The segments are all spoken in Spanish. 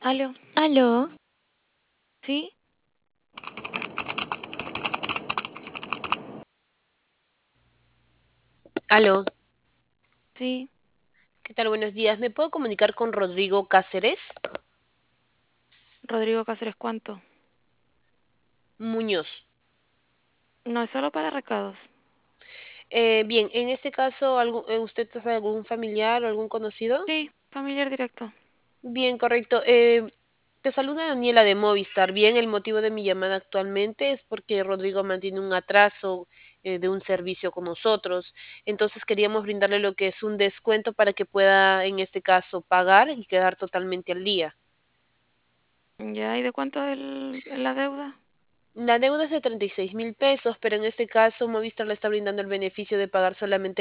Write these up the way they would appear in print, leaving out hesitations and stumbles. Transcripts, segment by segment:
Aló, Aló, ¿sí? Aló, Sí, ¿qué tal? Buenos días. ¿Me puedo comunicar con Rodrigo Cáceres Rodrigo Cáceres, ¿cuánto? Muñoz? No, es solo para recados. Bien, en este caso, ¿usted sabe algún familiar o algún conocido? Sí, familiar directo. Bien, correcto. Te saluda Daniela de Movistar. Bien, el motivo de mi llamada actualmente es porque Rodrigo mantiene un atraso de un servicio con nosotros. Entonces queríamos brindarle lo que es un descuento para que pueda, en este caso, pagar y quedar totalmente al día. ¿Ya? ¿Y de cuánto es la deuda? La deuda es de 36.000 pesos, pero en este caso Movistar le está brindando el beneficio de pagar solamente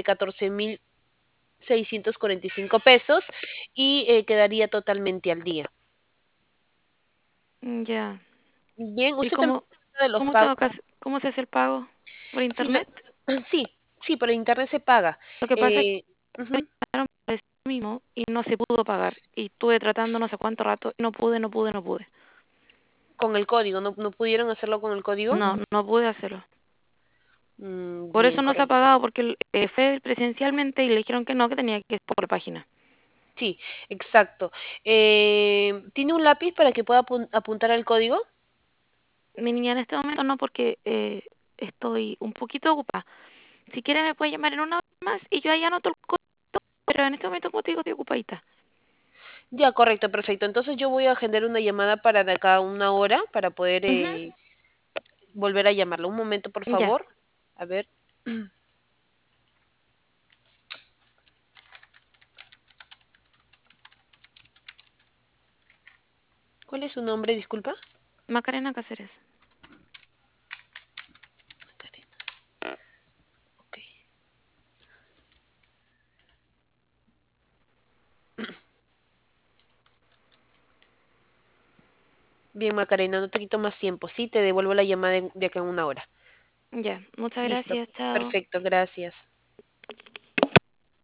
14.645 pesos y quedaría totalmente al día. Ya. Bien, ¿Y usted también de los cómo pagos. tengo cómo se hace el pago? ¿Por Sí, no, internet? sí, sí, por internet se paga. Lo que pasa es que Eh, ujú, llamaron para eso mismo y no se pudo pagar. Y estuve tratando no sé cuánto rato y no pude. con el código, ¿no pudieron hacerlo con el código? No, no pude hacerlo. Por Bien, eso no se ha correcto. pagado, porque fue presencialmente y le dijeron que no, que tenía que ir por la página. Sí, exacto. ¿Tiene un lápiz para que pueda apuntar al código? Mi niña en este momento no, porque estoy un poquito ocupada. Si quieres me puedes llamar en una hora más y yo ahí anoto el código, pero en este momento, como te digo, estoy ocupadita. Ya, correcto, perfecto. Entonces yo voy a agendar una llamada para de acá a una hora para poder Ujú. volver a llamarlo. Un momento, por Ya, favor. A ver, ¿cuál es su nombre? Disculpa. Macarena Cáceres. Karen. Ok. Bien, Macarena, no te quito más tiempo. Sí, te devuelvo la llamada de acá en una hora. Ya, muchas Listo. gracias, chao. Perfecto, gracias.